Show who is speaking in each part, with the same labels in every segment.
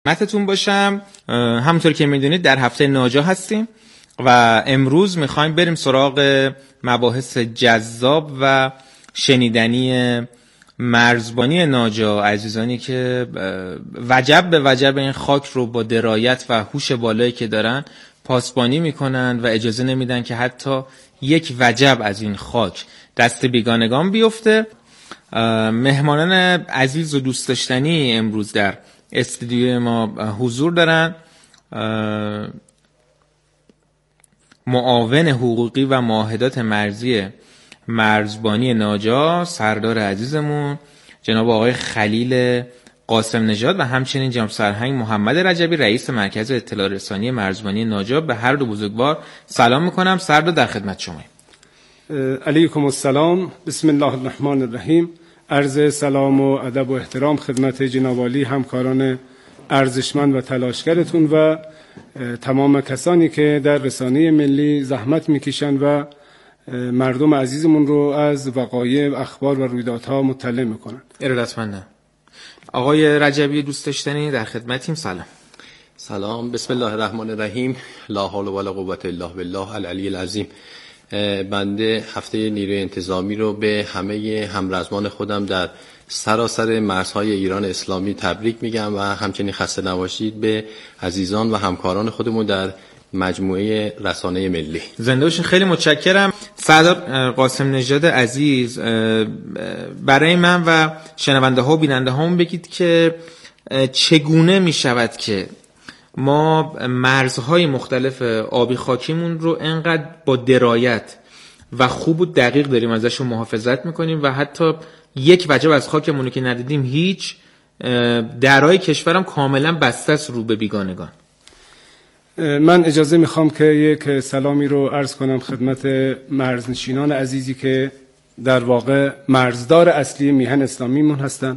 Speaker 1: خدمتتون باشم. همونطور که میدونید در هفته ناجا هستیم و امروز میخوایم بریم سراغ مباحث جذاب و شنیدنی مرزبانی ناجا. عزیزانی که وجب به وجب این خاک رو با درایت و هوش بالایی که دارن پاسبانی میکنن و اجازه نمیدن که حتی یک وجب از این خاک دست بیگانگان بیفته. مهمانان عزیز و دوست داشتنی امروز در استودیوی ما حضور دارن. معاون حقوقی و معاهدات مرزی مرزبانی ناجا، سردار عزیزمون جناب آقای خلیل قاسم نژاد و همچنین جناب سرهنگ محمد رجبی، رئیس مرکز اطلاع رسانی مرزبانی ناجا. به هر دو بزرگوار سلام میکنم. سردار در خدمت شما.
Speaker 2: علیکم السلام. بسم الله الرحمن الرحیم. عرض سلام و ادب و احترام خدمت جناب عالی، همکاران ارزشمند و تلاشگرتون و تمام کسانی که در رسانه ملی زحمت میکشن و مردم عزیزمون رو از وقایع، اخبار و رویدادها مطلع میکنن.
Speaker 1: ارادتمندم. آقای رجبی دوست داشتنی در خدمتیم.
Speaker 3: سلام. بسم الله الرحمن الرحیم. لا حول ولا قوة الا بالله العلی العظیم. بنده هفته نیروی انتظامی رو به همه همرزمان خودم در سراسر مرزهای ایران اسلامی تبریک میگم و همچنین خسته نباشید به عزیزان و همکاران خودمون در مجموعه رسانه ملی.
Speaker 1: زنده باشین. خیلی متشکرم. سردار قاسم نژاد عزیز، برای من و شنونده ها و بیننده هامون بگید که چگونه می شود که ما مرزهای مختلف آبی خاکیمون رو انقدر با درایت و خوب و دقیق داریم ازشون محافظت میکنیم و حتی یک وجب از خاکمون رو که ندیدیم هیچ، درهای کشورم کاملا بسته است رو به بیگانگان.
Speaker 2: من اجازه میخوام که یک سلامی رو عرض کنم خدمت مرزنشینان عزیزی که در واقع مرزدار اصلی میهن اسلامیمون هستن،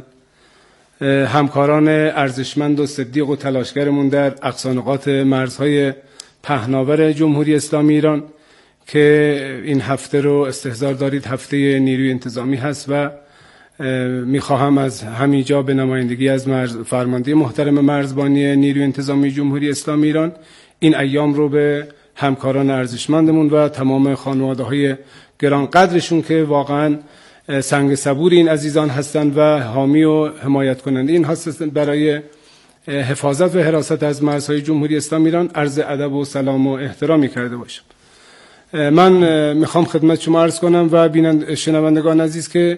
Speaker 2: همکاران ارزشمند و صدیق و تلاشگرمون در اقصانقاط مرزهای پهناور جمهوری اسلامی ایران که این هفته رو استحضار دارید هفته نیروی انتظامی هست و میخواهم از همینجا به نمایندگی از فرمانده محترم مرزبانی نیروی انتظامی جمهوری اسلامی ایران این ایام رو به همکاران ارزشمندمون و تمام خانواده‌های گرانقدرشون که واقعاً سنگ صبور این عزیزان هستند و حامی و حمایت کننده این هستند برای حفاظت و حراست از مرزهای جمهوری اسلامی ایران عرض ادب و سلام و احترامی کرده باشم. من میخوام خدمت شما عرض کنم و شنوندگان عزیز که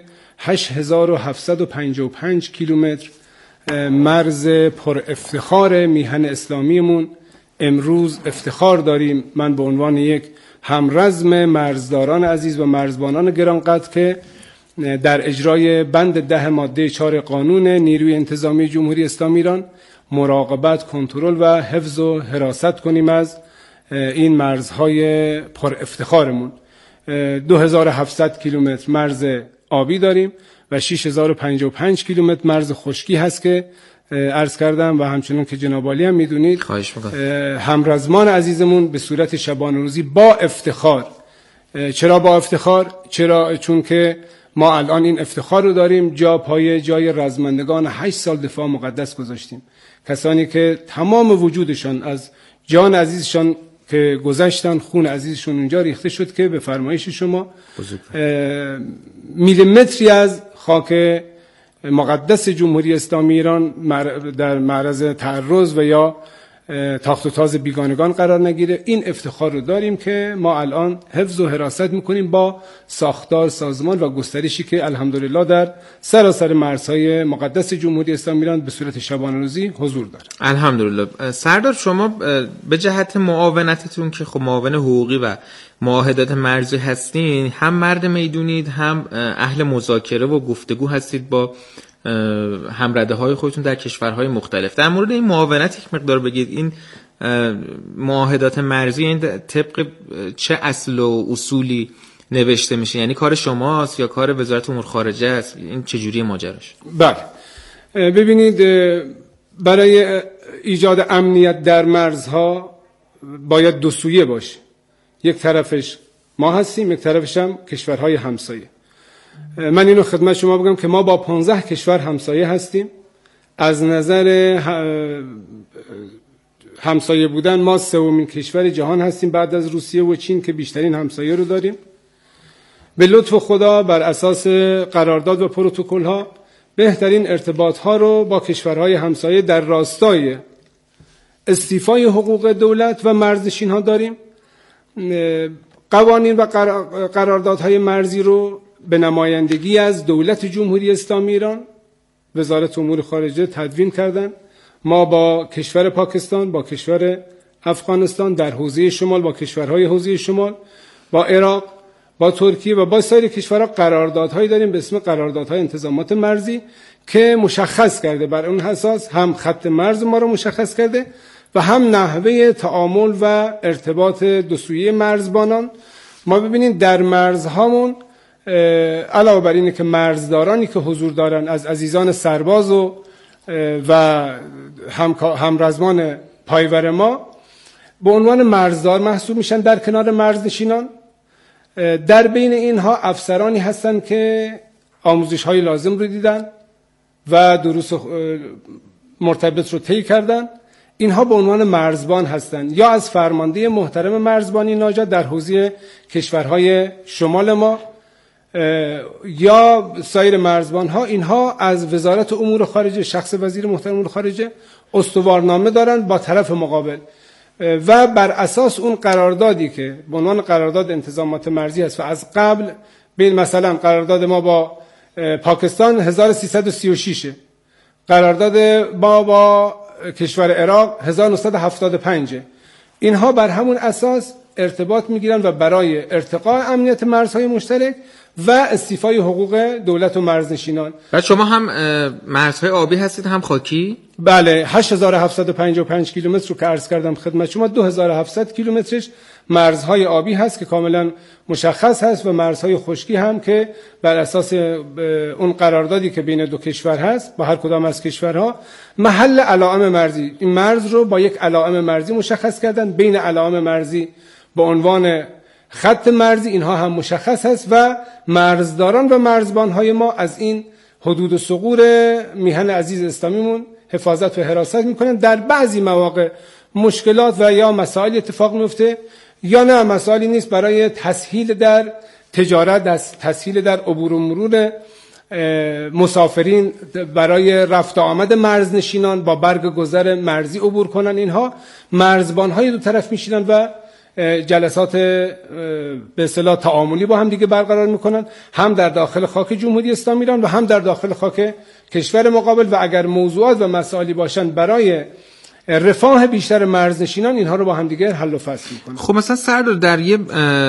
Speaker 2: 8755 کیلومتر مرز پر افتخار میهن اسلامیمون امروز افتخار داریم. من به عنوان یک همرزم مرزداران عزیز و مرزبانان گرانقدر که در اجرای بند 10 ماده 4 قانون نیروی انتظامی جمهوری اسلامی ایران مراقبت، کنترل و حفظ و حراست کنیم از این مرزهای پر افتخارمون. 2700 کیلومتر مرز آبی داریم و 6055 کیلومتر مرز خشکی هست که عرض کردم و همچنان که جناب عالی هم میدونید همرزمان عزیزمون به صورت شبانه روزی با افتخار. چرا با افتخار؟ چون که ما الان این افتخار رو داریم جای رزمندگان 8 سال دفاع مقدس گذاشتیم، کسانی که تمام وجودشان از جان عزیزشان که گذشتن، خون عزیزشون اونجا ریخته شد که به فرمایش شما میلیمتری از خاک مقدس جمهوری اسلامی ایران در معرض تعرض و یا تاخت و تاز بیگانگان قرار نگیره. این افتخار رو داریم که ما الان حفظ و حراست میکنیم با ساختار، سازمان و گسترشی که الحمدلله در سراسر مرزهای مقدس جمهوری اسلامی ایران به صورت شبانه روزی حضور داره.
Speaker 1: الحمدلله. سردار شما به جهت معاونتتون که خب معاون حقوقی و معاهدات مرزی هستین، هم مرد میدونید هم اهل مذاکره و گفتگو هستید با همرده های خودتون در کشورهای مختلف. در مورد این معاونت یک مقدار بگید. این معاهدات مرزی این طبق چه اصل و اصولی نوشته میشه؟ یعنی کار شماست یا کار وزارت امور خارجه است؟ این چجوری ماجراش؟
Speaker 2: بله، ببینید برای ایجاد امنیت در مرزها باید دو سویه باشه. یک طرفش ما هستیم، یک طرفش هم کشورهای همسایه. من اینو خدمت شما بگم که ما با 15 کشور همسایه هستیم از نظر همسایه بودن ما سومین کشور جهان هستیم بعد از روسیه و چین که بیشترین همسایه رو داریم. به لطف خدا بر اساس قرارداد و پروتکل ها بهترین ارتباط ها رو با کشورهای همسایه در راستای استیفای حقوق دولت و مرزنشین ها داریم. قوانین و قراردادهای مرزی رو به نمایندگی از دولت جمهوری اسلامی ایران وزارت امور خارجه تدوین کردن. ما با کشور پاکستان، با کشور افغانستان در حوزه شمال، با کشورهای حوزه شمال، با عراق، با ترکیه و با سایر کشورها قراردادهایی داریم به اسم قراردادهای انتظامات مرزی که مشخص کرده بر اون اساس هم خط مرز ما رو مشخص کرده و هم نحوه تعامل و ارتباط دو سویه مرزبانان. ما ببینید در مرزهامون علاوه بر اینه که مرزدارانی که حضور دارن از عزیزان سرباز و همرزمان پایور ما به عنوان مرزدار محسوب میشن در کنار مرزنشینان. در بین اینها افسرانی هستند که آموزش های لازم رو دیدن و دروس مرتبط رو طی کردن. اینها به عنوان مرزبان هستند یا از فرمانده محترم مرزبانی ناجا در حوزه کشورهای شمال ما یا سایر مرزبان ها. اینها از وزارت امور خارجه شخص وزیر محترم امور خارجه استوارنامه دارند با طرف مقابل و بر اساس اون قراردادی که به عنوان قرارداد انتظامات مرزی است و از قبل بین مثلا قرارداد ما با پاکستان 1336 قرارداد ما با کشور عراق 1975 اینها بر همون اساس ارتباط میگیرن و برای ارتقاء امنیت مرزهای مشترک و استیفای حقوق دولت و مرزنشینان.
Speaker 1: و شما هم مرزهای آبی هستید هم خاکی؟
Speaker 2: بله 8755 کیلومتر رو که عرض کردم خدمت شما 2700 کیلومترش مرزهای آبی هست که کاملا مشخص هست و مرزهای خشکی هم که بر اساس اون قراردادی که بین دو کشور هست با هر کدام از کشورها محل علائم مرزی این مرز رو با یک علائم مرزی مشخص کردن. بین علائم مرزی به عنوان خط مرزی اینها هم مشخص هست و مرزداران و مرزبانهای ما از این حدود و ثغور میهن عزیز اسلامیمون حفاظت و حراست میکنن. در بعضی مواقع مشکلات و یا مسائل اتفاق میفته یا نه مسائلی نیست برای تسهیل در تجارت، تسهیل در عبور و مرور مسافرین برای رفت و آمد مرزنشینان با برگ گذر مرزی عبور کنن. اینها مرزبانهای دو طرف میشینن و جلسات به اصطلاح تعاملی با هم دیگه برقرار میکنن هم در داخل خاک جمهوری اسلامی ایران و هم در داخل خاک کشور مقابل و اگر موضوعات و مسائلی باشن برای رفاه بیشتر مرزنشینان اینها رو با هم دیگه حل و فصل میکنن.
Speaker 1: خب مثلا سردار در یه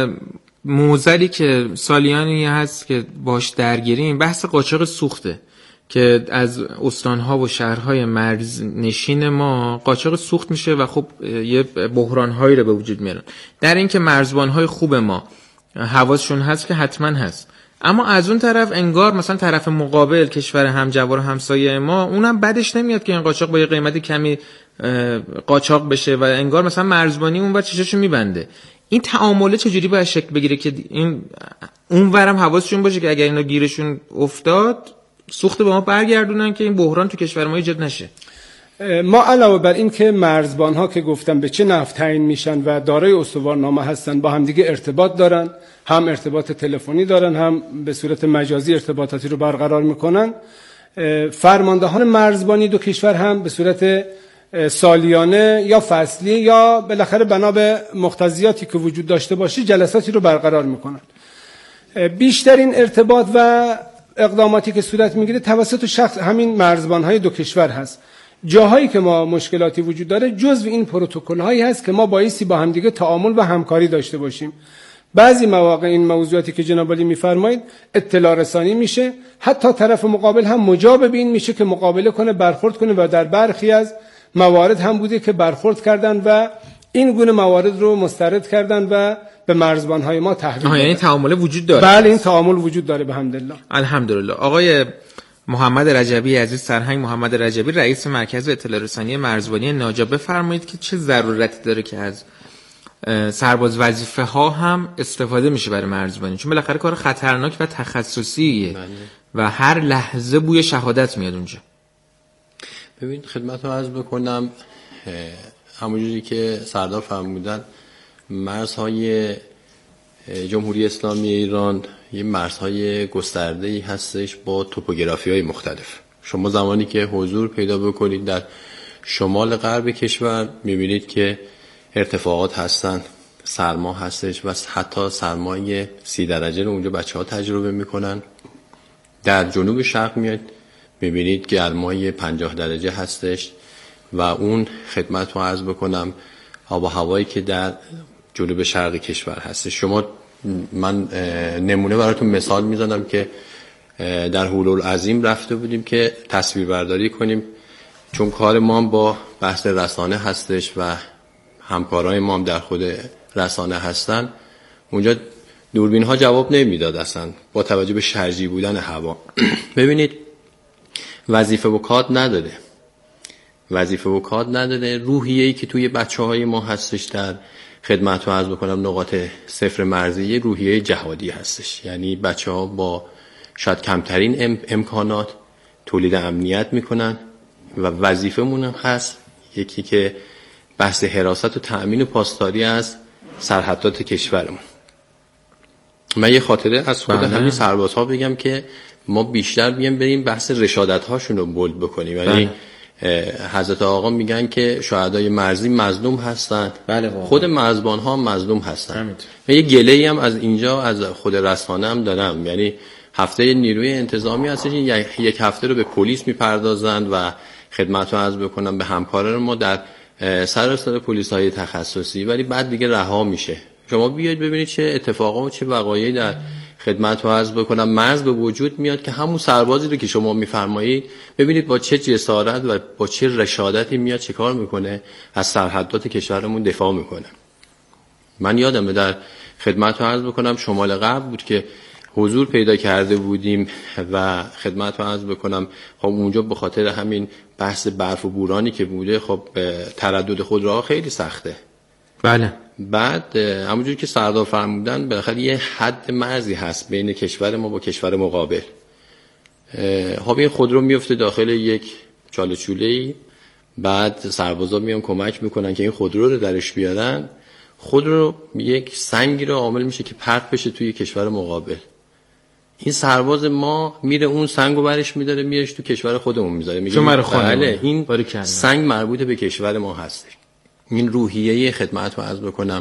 Speaker 1: موزلی که سالیانی هست که باش درگیریم بحث قاچاق سوخته که از استانها و شهرهای مرزنشین ما قاچاق سوخت میشه و خب یه بحرانهایی رو به وجود میارن. در این که مرزبانهای خوب ما حواسشون هست که حتما هست، اما از اون طرف انگار مثلا طرف مقابل کشور همجوار همسایه ما اونم بدش نمیاد که این قاچاق با یه قیمت کمی قاچاق بشه و انگار مثلا مرزبانی اون ور چشاشو میبنده. این تعامله چجوری باید شکل بگیره که این اونورم حواسشون باشه که اگر اینا گیرشون افتاد سوخت به ما برگردونن که این بحران تو کشور ما ایجاد نشه؟
Speaker 2: ما علاوه بر این که مرزبان ها که گفتم به چه نحو تعیین میشن و دارای استوارنامه هستن با هم دیگه ارتباط دارن، هم ارتباط تلفنی دارن هم به صورت مجازی ارتباطاتی رو برقرار میکنن. فرماندهان مرزبانی دو کشور هم به صورت سالیانه یا فصلی یا بالاخره بنا به مقتضیاتی که وجود داشته باشه جلساتی رو برقرار میکنن. بیشترین ارتباط و اقداماتی که صورت میگیره توسط شخص همین مرزبانهای دو کشور هست. جاهایی که ما مشکلاتی وجود داره جزو این پروتکل هایی هست که ما بایستی با هم دیگه تعامل و همکاری داشته باشیم. بعضی مواقع این موضوعاتی که جناب عالی میفرمایید اطلاع رسانی میشه، حتی طرف مقابل هم مجاب به این میشه که مقابله کنه، برخورد کنه و در برخی از موارد هم بوده که برخورد کردن و این گونه موارد رو مسترد کردن و به مرزبانهای ما تحویل دادن.
Speaker 1: یعنی تعامل وجود داره؟
Speaker 2: بله این تعامل وجود داره بحمدالله.
Speaker 1: الحمدلله. آقای محمد رجبی عزیز، سرهنگ محمد رجبی، رئیس مرکز اطلاع رسانی مرزبانی ناجا، بفرمایید که چه ضرورتی داره که از سرباز وظیفه ها هم استفاده میشه برای مرزبانی، چون بالاخره کار خطرناک و تخصصیه و هر لحظه بوی شهادت میاد اونجا.
Speaker 3: ببین خدمت رو عرض بکنم، همونجوری که سردار فرمودن مرزهای جمهوری اسلامی ایران یه مرزهای گسترده‌ای هستش با توپوگرافی‌های مختلف. شما زمانی که حضور پیدا بکنید در شمال غرب کشور می‌بینید که ارتفاعات هستن، سرما هستش و حتی سرمای 30 درجه رو اونجا بچه‌ها تجربه می‌کنن. در جنوب شرق میاد می‌بینید گرمای 50 درجه هستش و اون خدمت رو عرض بکنم آب و هوایی که در جنوب شرق کشور هست. من نمونه براتون مثال میزنم که در هولوالعظیم رفته بودیم که تصویربرداری کنیم، چون کار ما با بحث رسانه هستش و همکارای ما هم در خود رسانه هستن. اونجا دوربین ها جواب نمیداد اصلا با توجه به شرجی بودن هوا. ببینید وظیفه و کاد نداره. روحیه‌ای که توی بچه‌های ما هستش در خدمت رو عرض بکنم نقاط صفر مرزی روحیه جهادی هستش. یعنی بچه‌ها با شاید کمترین امکانات تولید امنیت میکنن و وظیفه‌مون هم هست یکی که بحث حراست و تأمین و پاسداری از سرحدات کشورمون. من یه خاطره از خود همین سربازها بگم که ما بیشتر بریم بحث رشادت هاشون رو بولد بکنیم. یعنی حضرت آقا میگن که شهدای مرزی مظلوم هستن، خود مرزبان ها مظلوم هستن. و یه گله‌ای هم از اینجا از خود رسانه هم دارم. یعنی هفته نیروی انتظامی هستش، یک هفته رو به پلیس میپردازن و خدمت رو عرض بکنم به همکاران ما در سراسر پلیس های تخصصی، ولی بعد دیگه رها میشه. شما بیاید ببینید چه اتفاقا و چه وقایعی در خدمت رو عرض بکنم مرز به وجود میاد که همون سربازی رو که شما میفرمایید ببینید با چه جسارت و با چه رشادتی میاد چه کار میکنه، از سرحدات کشورمون دفاع میکنه. من یادمه در خدمت رو عرض بکنم شمال غرب بود که حضور پیدا کرده بودیم و خدمت رو عرض بکنم خب اونجا به خاطر همین بحث برف و بورانی که بوده خب تردد خودروها خیلی سخته.
Speaker 1: بله.
Speaker 3: بعد همونجوری که سردار فرمودن بالاخره یه حد مرزی هست بین کشور ما با کشور مقابل. خب این خودرو میفته داخل یک چاله چوله‌ای، بعد سربازا میان کمک میکنن که این خودرو رو درش بیارن. خودرو یک سنگی رو عامل میشه که پرت بشه توی کشور مقابل. این سرباز ما میره اون سنگو برش میداره میارش تو کشور خودمون میذاره، میگه بله این سنگ مربوط به کشور ما هست. این روحیه خدمت رو عرض بکنم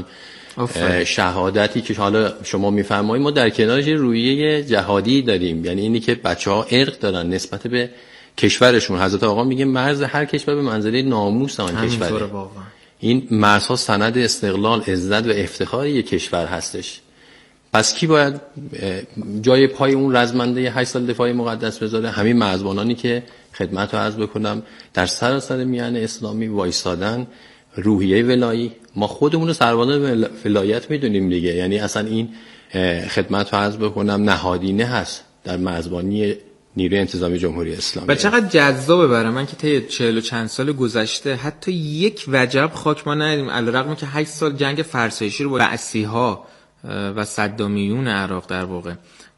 Speaker 3: شهادتی که حالا شما میفرمایید ما در کنارش روحیه جهادی داریم، یعنی اینی که بچه‌ها ارق دارن نسبت به کشورشون. حضرت آقا میگه مرز هر کشور به منزله ناموس آن کشوره. این مرزها سند استقلال، عزت و افتخار یک کشور هستش. پس کی باید جای پای اون رزمنده 8 سال دفاع مقدس بذاره؟ همین مرزبانانی که خدمت رو عرض بکنم در سراسر میان اسلامی وایسادن. روحیه ولایی ما خودمون رو سربازان ولایت میدونیم دیگه، یعنی اصلا این خدمت رو عرض بکنم نهادینه هست در مرزبانی نیروی انتظامی جمهوری اسلامی.
Speaker 1: و چقدر جذابه برای من که طی 40 و چند سال گذشته حتی یک وجب خاک ما ندیدیم، علیرغم که 8 سال جنگ فرسایشی رو با بعثی‌ها و صدامیون عراق در واقع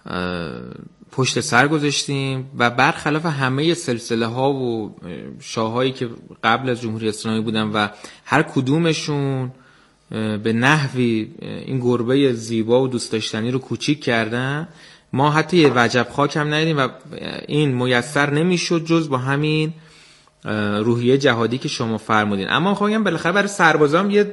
Speaker 1: پشت سر گذاشتیم و برخلاف همه سلسله ها و شاههایی که قبل از جمهوری اسلامی بودن و هر کدومشون به نحوی این گربه زیبا و دوست داشتنی رو کوچیک کردن، ما حتی یه وجب خاک هم ندیدیم و این میسر نمیشد جز با همین روحیه جهادی که شما فرمودین. اما خواهیم بالاخره برای سربازان یه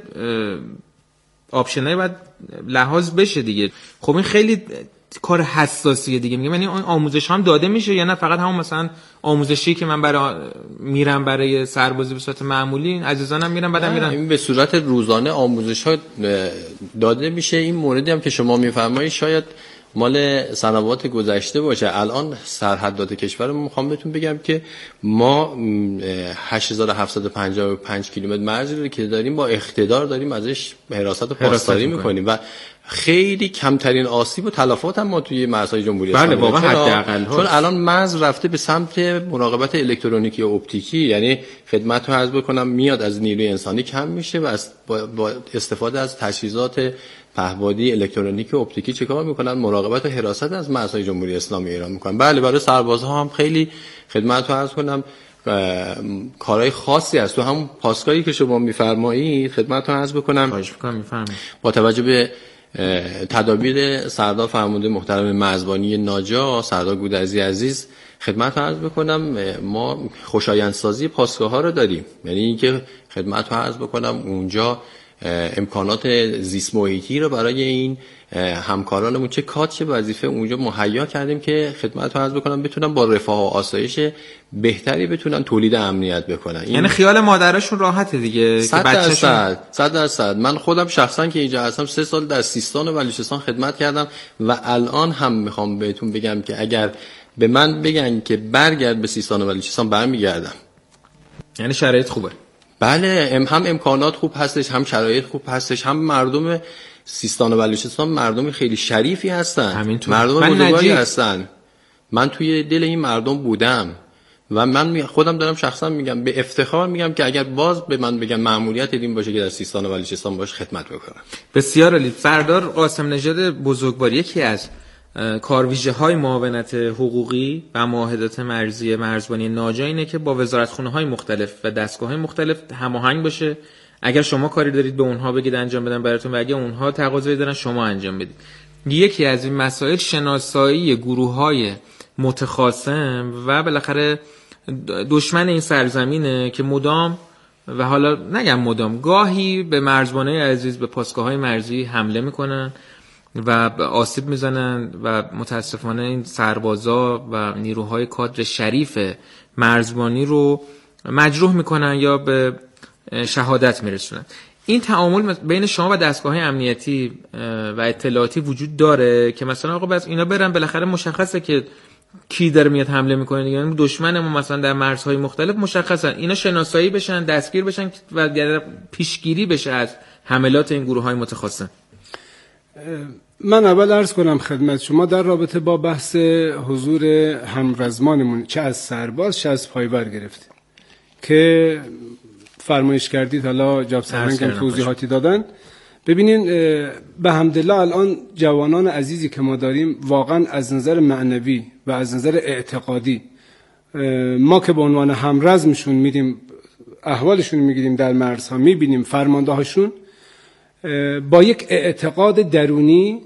Speaker 1: آپشنایی باید لحاظ بشه دیگه. خب این خیلی کار حساسیه دیگه. میگم یعنی آموزش هم داده میشه یا نه فقط همون مثلا آموزشی که من میرم برای سربازی به صورت معمولی، این عزیزانم میرم بعدم میرن؟
Speaker 3: این به صورت روزانه آموزش ها داده میشه. این موردی هم که شما میفرمایید شاید مال سنوات گذشته باشه. الان سرحدات کشورمون میخوام بهتون بگم که ما 8755 کیلومتر مرزی رو که داریم با اقتدار داریم ازش حراست و پاسداری میکنیم و خیلی کمترین آسیب و تلفات هم ما توی مرزهای جمهوری اسلامی.
Speaker 1: بله واقعا حداقل
Speaker 3: چون الان مرز رفته به سمت مراقبت الکترونیکی و اپتیکی، یعنی خدمت رو عرض بکنم میاد از نیروی انسانی کم میشه و با استفاده از تجهیزات پهپادی الکترونیکی و اپتیکی چیکار میکنن؟ مراقبت و حراست از مرزهای جمهوری اسلامی ایران میکنن. بله برای سربازها هم خیلی خدمت رو عرض کنم کارهای خاصی هست تو همون پاسگاهی که شما میفرمایید. خدمتتون عرض بکنم
Speaker 1: خواهش می‌کنم میفرمایید.
Speaker 3: با توجه به تدابیر سردار فرمانده محترم مرزبانی ناجا سردار گودرزی عزیز خدمتتون عرض بکنم ما خوشایندسازی پاسگاه‌ها رو داریم. یعنی اینکه خدمتتون عرض بکنم اونجا امکانات زیست محیطی رو برای این همکارانمون چه کادر چه وظیفه اونجا مهیا کردیم که خدمتتون عرض بکنم بتونن با رفاه و آسایش بهتری بتونن تولید امنیت بکنن.
Speaker 1: یعنی خیال مادرشون راحته دیگه
Speaker 3: 100%. من خودم شخصا که اینجا هستم 3 سال در سیستان و بلوچستان خدمت کردم و الان هم میخوام بهتون بگم که اگر به من بگن که برگرد به سیستان و بلوچستان برمیگردم.
Speaker 1: یعنی شرایط خوبه.
Speaker 3: بله هم امکانات خوب هستش، هم شرایط خوب هستش، هم مردم سیستان و بلوچستان مردم خیلی شریفی هستن، مردم بزرگواری هستن. من توی دل این مردم بودم و من خودم دارم شخصا میگم به افتخار میگم که اگر باز به من بگن مأموریت این باشه که در سیستان و بلوچستان باشه خدمت بکنم.
Speaker 1: بسیار عالی. سردار قاسم نژاد بزرگوار یکی از کارویژه‌های معاونت حقوقی و معاهدات مرزی مرزبانی ناجا اینه که با وزارتخونه‌های مختلف و دستگاه‌های مختلف هماهنگ باشه. اگر شما کاری دارید به اونها بگید انجام بدن براتون و اگر اونها تقاضایی دارن شما انجام بدید. یکی از این مسائل شناسایی گروه‌های متخاصم و بالاخره دشمن این سرزمینه که مدام و حالا نگم مدام گاهی به مرزبانای عزیز به پاسگاه‌های مرزی حمله میکنن و آسیب میزنن و متاسفانه این سربازا و نیروهای کادر شریف مرزبانی رو مجروح میکنن یا به شهادت میرسونن. این تعامل بین شما و دستگاه‌های امنیتی و اطلاعاتی وجود داره که مثلا آقا بس اینا برن بالاخره مشخصه که کی داره میاد حمله میکنه دیگه، یعنی دشمن ما مثلا در مرزهای مختلف مشخصن، اینا شناسایی بشن دستگیر بشن و پیشگیری بشه از حملات این گروه‌های متخاصم.
Speaker 2: من اول عرض کنم خدمت شما در رابطه با بحث حضور همرزمانمون چه از سرباز چه از پایور گرفتیم که فرمایش کردید، حالا جاب سرهنگ هم توضیحاتی دادن. ببینین به حمدالله الان جوانان عزیزی که ما داریم واقعا از نظر معنوی و از نظر اعتقادی ما که به عنوان همرزمشون میریم احوالشون میگیریم در مرزها میبینیم فرمانده هاشون با یک اعتقاد درونی،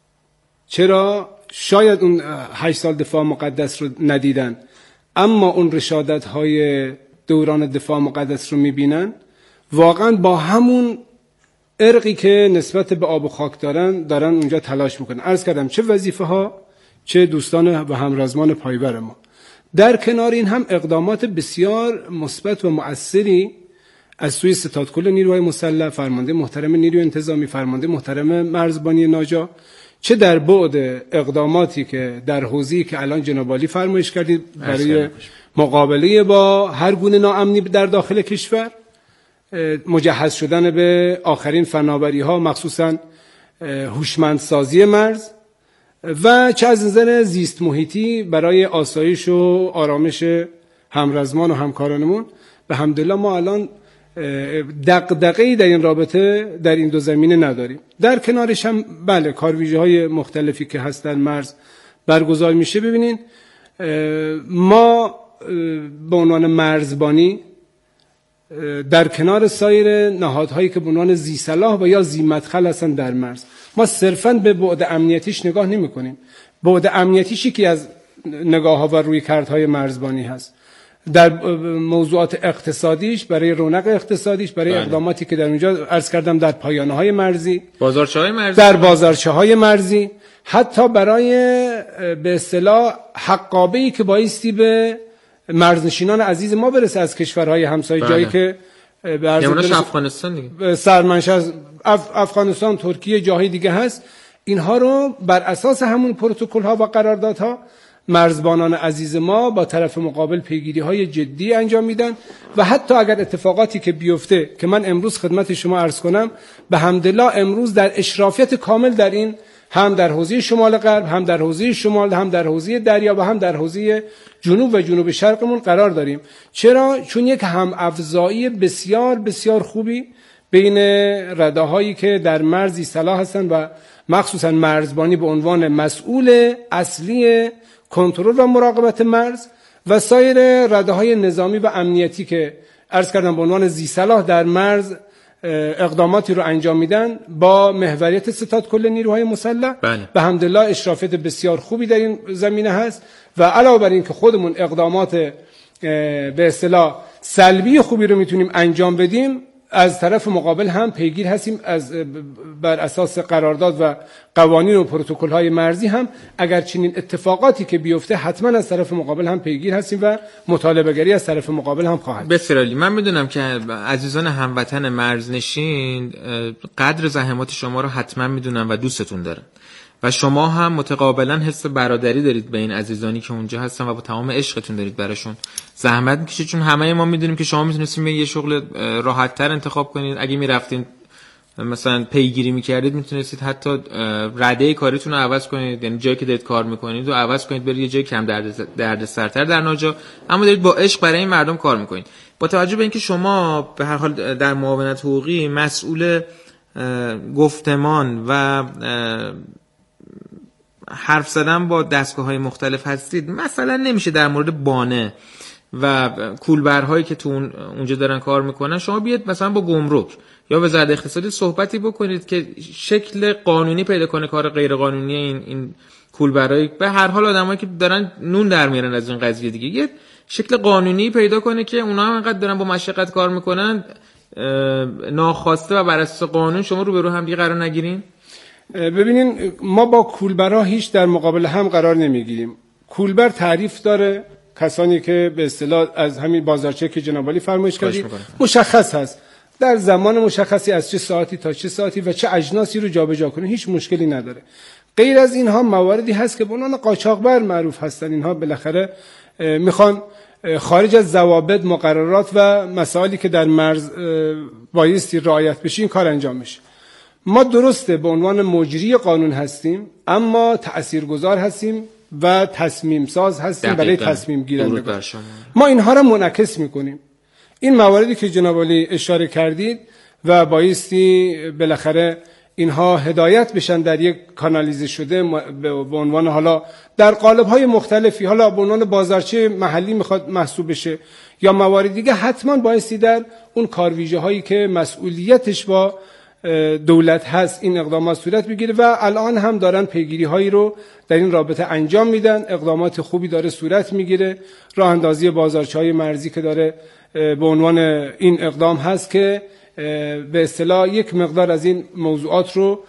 Speaker 2: چرا شاید اون 8 سال دفاع مقدس رو ندیدن اما اون رشادت های دوران دفاع مقدس رو میبینن، واقعا با همون ارقی که نسبت به آب و خاک دارن اونجا تلاش میکنن. عرض کردم چه وظیفه ها چه دوستان و همرزمان پایور ما. در کنار این هم اقدامات بسیار مثبت و مؤثری از سوی ستاد کل نیروهای مسلح، فرمانده محترم نیروی انتظامی، فرمانده محترم مرزبانی ناجا، چه در بعد اقداماتی که در حوزه‌ای که الان جناب عالی فرمایش کردید برای مقابله با هر گونه ناامنی در داخل کشور، مجهز شدن به آخرین فناوری‌ها مخصوصاً هوشمندسازی مرز و چه از نظر زیست محیطی برای آسایش و آرامش همرزمان و همکارانمون. به حمدالله ما الان دغدغه‌ای در این رابطه در این دو زمینه نداریم. در کنارش هم بله کارویژه‌های مختلفی که هست در مرز برگزار میشه. ببینین ما به عنوان مرزبانی در کنار سایر نهادهایی که به عنوان ذی صلاح و یا ذی مدخل هستن در مرز، ما صرفاً به بعد امنیتیش نگاه نمی کنیم. بعد امنیتیش یکی از نگاه‌ها و رویکردهای مرزبانی هست. در موضوعات اقتصادیش، برای رونق اقتصادیش، برای اقداماتی که در اونجا عرض کردم در پایانه‌های مرزی،
Speaker 1: بازارچه‌های مرزی،
Speaker 2: در بازارچه‌های مرزی، حتی برای به اصطلاح حقابه‌ای که بایستی به مرزنشینان عزیز ما برسه از کشورهای همسایه، جایی که به عرض
Speaker 1: افغانستان دیگه
Speaker 2: سرمنشأ از افغانستان، ترکیه، جاهای دیگه هست، اینها رو بر اساس همون پروتکل‌ها و قراردادها مرزبانان عزیز ما با طرف مقابل پیگیری‌های جدی انجام میدن و حتی اگر اتفاقاتی که بیفته که من امروز خدمت شما عرض کنم، به حمدالله امروز در اشرافیت کامل در این هم در حوزه شمال غرب، هم در حوزه شمال، هم در حوزه دریا و هم در حوزه جنوب و جنوب شرقمون قرار داریم. چرا؟ چون یک هم افزایی بسیار بسیار خوبی بین رداهایی که در مرزی صلاح هستن و مخصوصا مرزبانی به عنوان مسئول اصلی کنترل و مراقبت مرز و سایر رده‌های نظامی و امنیتی که عرض کردم به عنوان ذی‌صلاح در مرز اقداماتی رو انجام میدن با محوریت ستاد کل نیروهای مسلح. به حمدالله اشرافیت بسیار خوبی در این زمینه هست و علاوه بر این که خودمون اقدامات به اصطلاح سلبی خوبی رو میتونیم انجام بدیم، از طرف مقابل هم پیگیر هستیم بر اساس قرارداد و قوانین و پروتکل‌های مرزی هم اگر چنین اتفاقاتی که بیفته حتما از طرف مقابل هم پیگیر هستیم و مطالبه‌گری از طرف مقابل هم خواهد.
Speaker 1: بسیار عالی. من میدونم که عزیزان هموطن مرزنشین قدر زحمات شما رو حتما میدونن و دوستتون دارن و شما هم متقابلا حس برادری دارید به این عزیزانی که اونجا هستن و با تمام عشقتون دارید براشون زحمت میکشید، چون همه ما میدونیم که شما میتونستید یه شغل راحت تر انتخاب کنید. اگه میرفتین مثلا پیگیری میکردید میتونستید حتی رده کاریتون رو عوض کنید، یعنی جایی که دارید کار میکنید و عوض کنید برید یه جای کم دردسرتر در ناجا، اما دارید با عشق برای این مردم کار میکنید. با توجه به اینکه شما به هر حال در معاونت حقوقی مسئول گفتمان و حرف زدن با دستگاه‌های مختلف هستید، مثلا نمیشه در مورد بانه و کولبرهایی که تو اونجا دارن کار میکنن شما بیاد مثلا با گمرک یا وزارت اقتصادی صحبتی بکنید که شکل قانونی پیدا کنه کار غیر قانونی این کولبرهای، به هر حال آدمایی که دارن نون در میارن از این قضیه دیگه، یه شکل قانونی پیدا کنه که اونا هم انقدر دارن با مشقت کار میکنن ناخواسته و بر اساس قانون شما رو به رو هم دیگه قرار نگیرین.
Speaker 2: ببینین ما با کولبرها هیچ در مقابل هم قرار نمیگیریم. کولبر تعریف داره، کسانی که به اصطلاح از همین بازارچه که جناب عالی فرمایش کردید مشخص هست در زمان مشخصی از چه ساعتی تا چه ساعتی و چه اجناسی رو جابجا کنه، هیچ مشکلی نداره. غیر از اینها مواردی هست که به عنوان قاچاقبر معروف هستن. اینها بالاخره میخوان خارج از ضوابط، مقررات و مسائلی که در مرز بایستی رعایت بشه این کار انجام میشه. ما درسته به عنوان مجری قانون هستیم، اما تأثیرگذار هستیم و تصمیم ساز هستیم برای تصمیم گیرندگان. ما اینها را منعکس میکنیم. این مواردی که جناب عالی اشاره کردید و بایستی بالاخره اینها هدایت بشن در یک کانالیزه شده به عنوان حالا در قالب‌های مختلفی، حالا به عنوان بازارچه محلی میخواد محسوب بشه یا موارد دیگه، حتما بایستی در اون کارویژه‌هایی که مسئولیتش با دولت هست این اقدامات صورت بگیره و الان هم دارن پیگیری هایی رو در این رابطه انجام میدن. اقدامات خوبی داره صورت میگیره. راه اندازی بازارچه‌های مرزی که داره به عنوان این اقدام هست که به اصطلاح یک مقدار از این موضوعات رو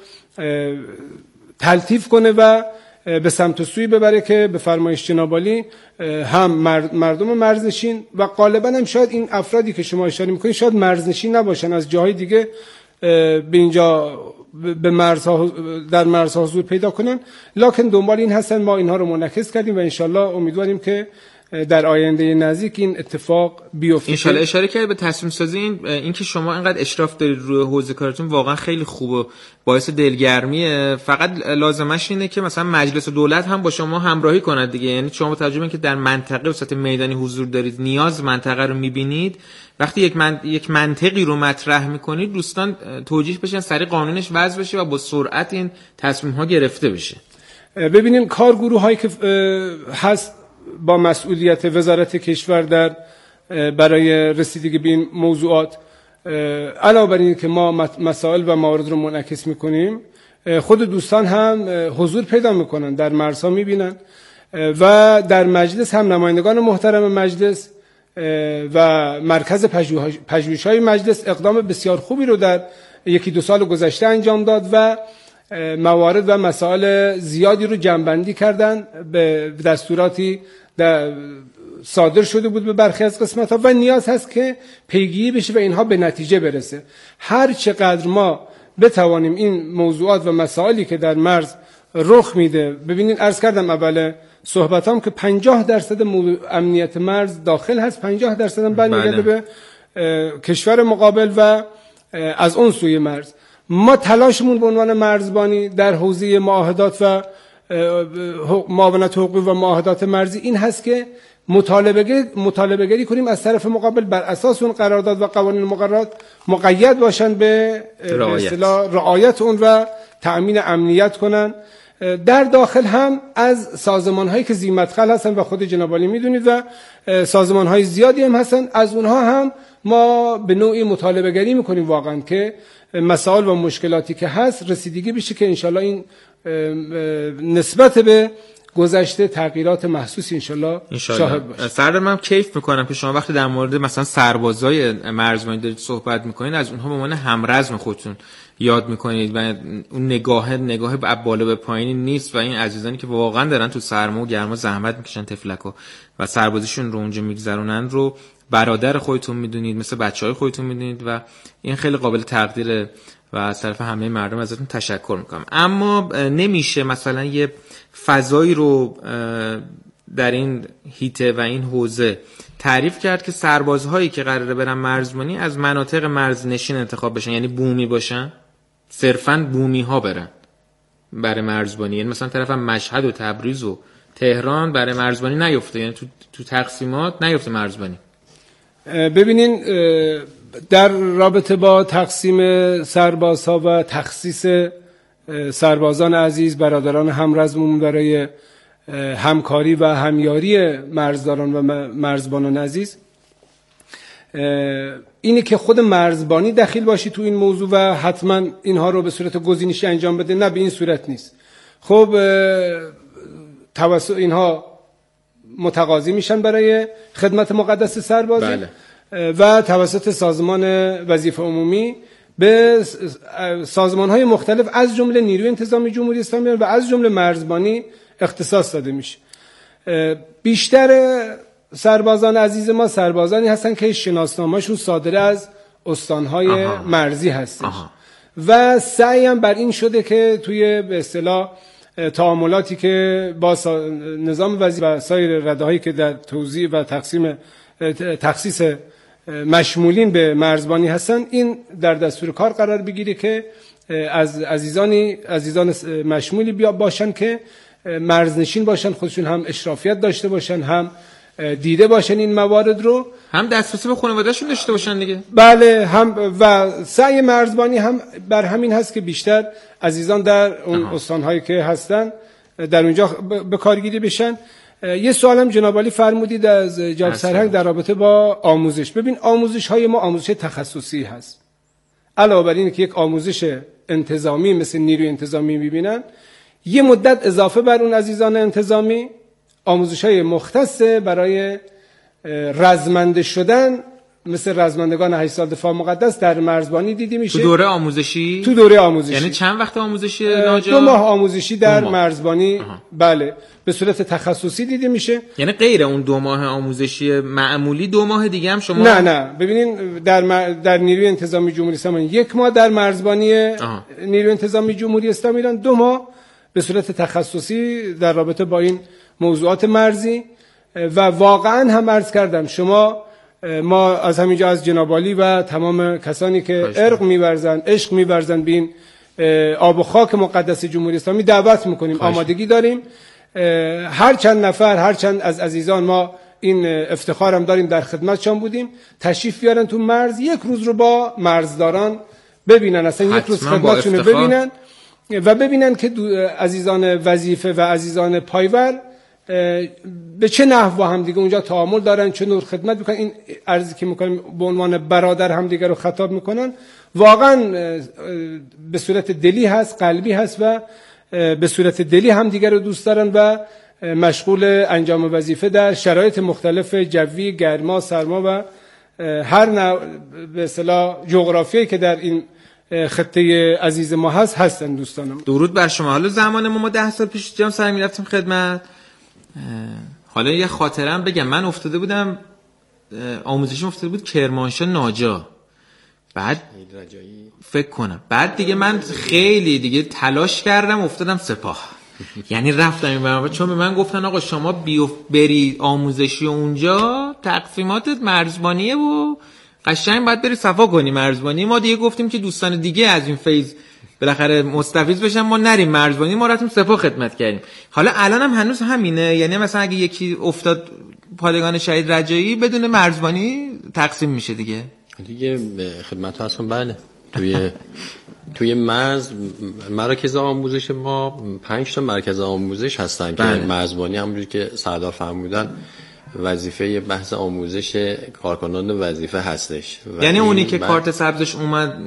Speaker 2: تلطیف کنه و به سمت و سوی ببره که به فرمایش جناب عالی هم مردم مرزنشین و غالبا هم شاید این افرادی که شما اشاره میکنید شاید مرزنشین نباشن، از جاهای دیگه به اینجا به مرزها در مرزها حضور پیدا کنن، لکن دنبال این هستن. ما اینها رو منعکس کردیم و انشالله امیدواریم که در آینده نزدیک این اتفاق بیفته.
Speaker 1: انشالله. اشاره کرد به تصمیم سازی این که شما اینقدر اشراف دارید روی حوزه کارتون واقعا خیلی خوبه، باعث دلگرمیه. فقط لازمش اینه که مثلا مجلس دولت هم با شما همراهی کنه دیگه، یعنی شما ترجمه که در منطقه به صورت میدانی حضور دارید، نیاز منطقه رو میبینید، وقتی یک منطقی رو مطرح میکنید دوستان توجیه بشن، سریع قانونش وضع بشه و با سرعت این تصمیم ها گرفته بشه.
Speaker 2: ببینین کارگروه هایی که هست با مسئولیت وزارت کشور در برای رسیدگی به این موضوعات، علاوه بر این که ما مسائل و موارد رو منعکس میکنیم، خود دوستان هم حضور پیدا میکنن، در مرزها میبینن و در مجلس هم نمایندگان محترم مجلس و مرکز پژوهش‌های مجلس اقدام بسیار خوبی رو در یکی دو سال گذشته انجام داد و موارد و مسائل زیادی رو جمع‌بندی کردن، به دستوراتی صادر شده بود به برخی از قسمت‌ها و نیاز هست که پیگیری بشه و اینها به نتیجه برسه. هر چقدر ما بتوانیم این موضوعات و مسائلی که در مرز رخ میده، ببینین عرض کردم اول صحبتام که 50% امنیت مرز داخل هست، 50% هم برمیگرده به کشور مقابل و از اون سوی مرز. ما تلاشمون به عنوان مرزبانی در حوزه معاهدات و معاونت حقوقی و معاهدات مرزی این هست که مطالبه گری کنیم از طرف مقابل بر اساس اون قرارداد و قوانین مقررات مقید باشن به اصطلاح رعایت اون و تأمین امنیت کنن در داخل هم از سازمان‌هایی که ذی مدخل هستن و خود جناب عالی میدونید و سازمان‌های زیادی هم هستن، از اونها هم ما به نوعی مطالبه گری میکنیم واقعا که مسائل و مشکلاتی که هست رسیدگی بشه که انشالله این نسبت به گذشته تغییرات محسوسی انشالله شاهد باشه.
Speaker 1: سردار من کیف میکنم که شما وقتی در مورد مثلا سربازای مرزبانی دارید صحبت میکنید از اونها به عنوان همرزم خودتون یاد میکنید و اون نگاه بالا به پایینی نیست و این عزیزانی که واقعا دارن تو سرما و گرما زحمت میکشن تفلکو و سربازیشون رو اونجا میگذرونن رو برادر خودتون میدونید، مثل بچهای خودتون میدونید و این خیلی قابل تقدیره و از طرف همه مردم ازتون تشکر میکنم. اما نمیشه مثلا یه فضایی رو در این هیته و این حوزه تعریف کرد که سربازهایی که قراره برن مرزبانی از مناطق مرزنشین انتخاب بشن، یعنی بومی باشن، صرفاً بومی ها برن برای مرزبانی، یعنی مثلا طرف مشهد و تبریز و تهران برای مرزبانی نیفته، یعنی تو تقسیمات نیفته مرزبانی.
Speaker 2: ببینین در رابطه با تقسیم سربازها و تخصیص سربازان عزیز برادران همرزمون برای همکاری و همیاری مرزداران و مرزبانان عزیز، اینه که خود مرزبانی دخیل باشی تو این موضوع و حتما اینها رو به صورت گزینشی انجام بده، نه به این صورت نیست. خب توسط اینها متقاضی میشن برای خدمت مقدس سربازی.
Speaker 1: بله.
Speaker 2: و توسط سازمان وظیفه عمومی به سازمان‌های مختلف از جمله نیروی انتظامی جمهوری اسلامی و از جمله مرزبانی اختصاص داده میشه. بیشتر سربازان عزیز ما سربازانی هستن که شناسنامه‌شون صادر از استان‌های مرزی هستش و سعی هم بر این شده که توی به اصطلاح تعاملاتی که با نظام وظیفه و سایر رده‌هایی که در توزیع و تخصیص مشمولین به مرزبانی هستن، این در دستور کار قرار بگیره که از عزیزان مشمولی باشن که مرزنشین باشن، خودشون هم اشرافیت داشته باشن، هم دیده باشن این موارد رو،
Speaker 1: هم دسترسی به خانواده‌شون داشته باشن دیگه.
Speaker 2: بله، هم و سعی مرزبانی هم بر همین هست که بیشتر عزیزان در اون استان‌هایی که هستن در اونجا به کارگیری بشن. یه سوالم جناب عالی فرمودید از جناب سرهنگ در رابطه با آموزش. ببین آموزش‌های ما آموزش تخصصی هست، علاوه بر این که یک آموزش انتظامی مثل نیروی انتظامی می‌بینن، یه مدت اضافه بر اون عزیزان انتظامی آموزش‌های مختص برای رزمنده شدن مثل رزمندگان 8 سال دفاع مقدس در مرزبانی دیده میشه.
Speaker 1: تو دوره آموزشی؟
Speaker 2: تو دوره آموزشی.
Speaker 1: یعنی چند وقت آموزشی ناجا؟
Speaker 2: 2 ماه آموزشی در مرزبانی. بله، به صورت تخصصی دیده میشه.
Speaker 1: یعنی غیر اون 2 ماه آموزشی معمولی 2 ماه دیگه هم شما؟
Speaker 2: نه ببینین در نیروی انتظامی جمهوری اسلامی 1 ماه، در مرزبانی نیروی انتظامی جمهوری اسلامی ایران 2 ماه به صورت تخصصی در رابطه با این موضوعات مرزی. و واقعا هم عرض کردم ما از همینجا از جناب عالی و تمام کسانی که عشق می‌ورزن به این آب و خاک مقدس جمهوری اسلامی دعوت میکنیم، آمادگی داریم هر چند از عزیزان ما این افتخارم داریم در خدمتشان بودیم، تشریف بیارن تو مرز، 1 روز رو با مرزداران ببینن، اصلا 1 روز خدمتشون رو ببینن و ببینن که عزیزان وظیفه و عزیزان پایور به چه نحو با هم دیگه اونجا تعامل دارن، چه نوع خدمت میکنن. این عرضی که میکنیم به عنوان برادر هم دیگه رو خطاب میکنن، واقعا به صورت دلی هست، قلبی هست و به صورت دلی هم دیگه رو دوست دارن و مشغول انجام وظیفه در شرایط مختلف جوی، گرما، سرما و هر به اصطلاح جغرافیایی که در این خطه عزیز ما هستن. دوستانم
Speaker 1: درود بر شما. حالا زمان ما 10 سال پیش جام سر میرفتیم خدمت. حالا یه خاطرم بگم، من افتاده بودم آموزشیم افتاده بود کرمانشاه ناجا، بعد فکر کنم بعد دیگه من خیلی دیگه تلاش کردم افتادم سپاه. یعنی رفتم این برنامه، چون به من گفتن آقا شما بری آموزشی اونجا تقسیماتت مرزبانیه و قشنگ باید بری صفا کنی مرزبانی. ما دیگه گفتیم که دوستان دیگه از این فیض بالاخره مستفیض بشن، ما نریم مرزبانی، ما رفتیم سپاه خدمت کردیم. حالا الان هم هنوز همینه، یعنی مثلا اگه یکی افتاد پادگان شهید رجایی بدون مرزبانی تقسیم میشه دیگه
Speaker 3: خدمت ها هستم. بله توی توی مرز مراکز آموزش ما 5 تا مرکز آموزش هستن که مرزبانی همونجوری که سردار فرمودن وظیفه بحث آموزش کارکنان وظیفه هستش.
Speaker 1: یعنی اونی که کارت سبزش اومد